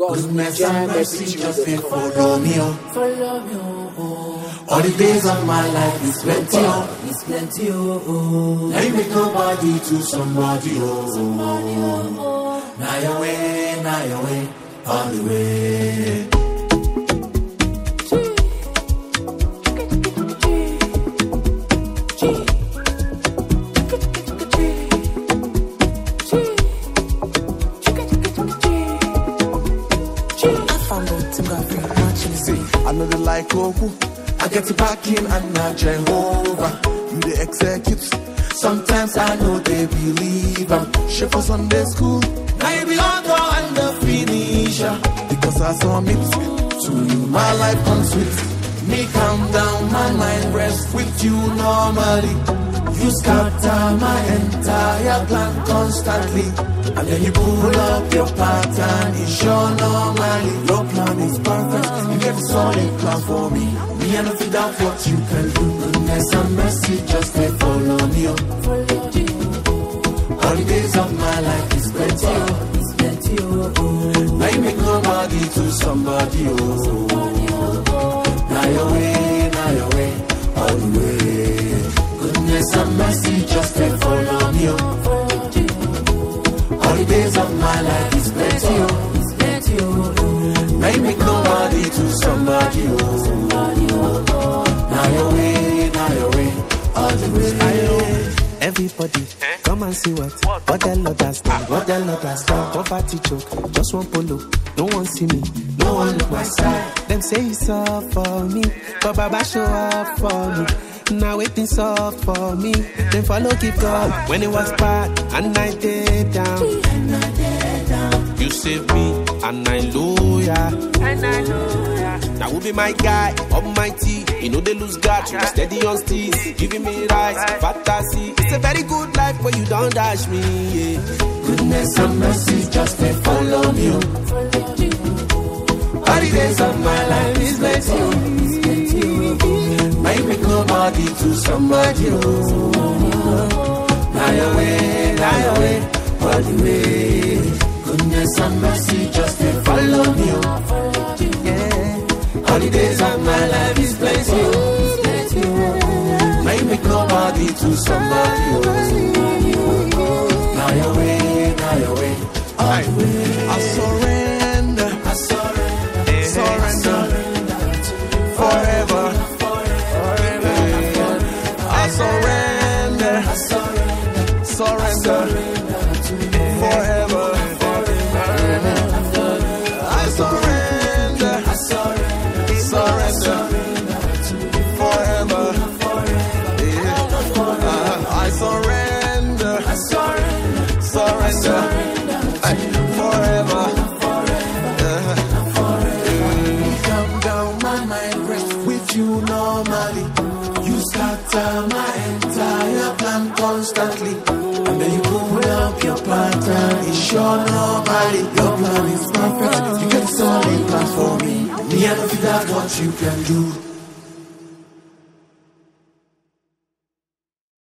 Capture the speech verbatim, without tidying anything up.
Goodness and mercy just they follow me, oh. Follow me, oh. All the days of my life is plenty, oh. It's plenty, oh. Now you make nobody to somebody, oh. Somebody, oh. Now your way, now your way, all the way. I know they like Oku. I get it back in and now Jehovah. You the execute. Sometimes I know they believe I'm chef for Sunday school. Now you be author and the finisher. Because I saw me to you, my life comes sweet. Me calm down, my mind rest with you normally. You scatter my entire plan constantly. And then you pull up your pattern, it's sure normally. Your plan is perfect, you get a solid plan for me. Me I don't figure out what you can do. Goodness and mercy just they follow me, oh. All the days of my life is plenty, oh. It's plenty, oh. Now you make nobody to somebody, oh. Now your way, now your way, all the way. Goodness and mercy just they follow me, oh. All the days of my life is plenty, oh. It's plenty, oh. Now you make nobody to somebody, oh. Now your way, now your way, all the way. Everybody, come and see what what the Lord has done, what the Lord has done. Poverty choke, just one polo, no one see me, no one look my side. Them say it's all for me, but Baba show up for me. Now waiting soft for me, then follow keep going. When it was bad and I did down, you saved me and I loyal. Now who be my guy, almighty. You know they lose God, you steady on steez, giving me rights, fantasy. It's a very good life, but you don't dash me. Yeah. Goodness and mercy just they follow me, oh. All the days of my life is plenty, oh. Now you make nobody to somebody, oh. Now your way, now your way, all the way. Goodness and mercy just they follow me, oh. All the days of my life is plenty, oh. Now you make nobody to somebody, oh. Now your way, now your way, all the way. I surrender, I surrender, surrender, forever. I surrender, surrender, forever. I surrender, surrender, forever. I surrender, surrender, forever. Calm down, my mind rest with you normally. You scatter my entire plan constantly. And then you pull up your pattern, it's sure normally. Your plan is perfect, you get a solid plan for me. Me I don't figure out what you can do.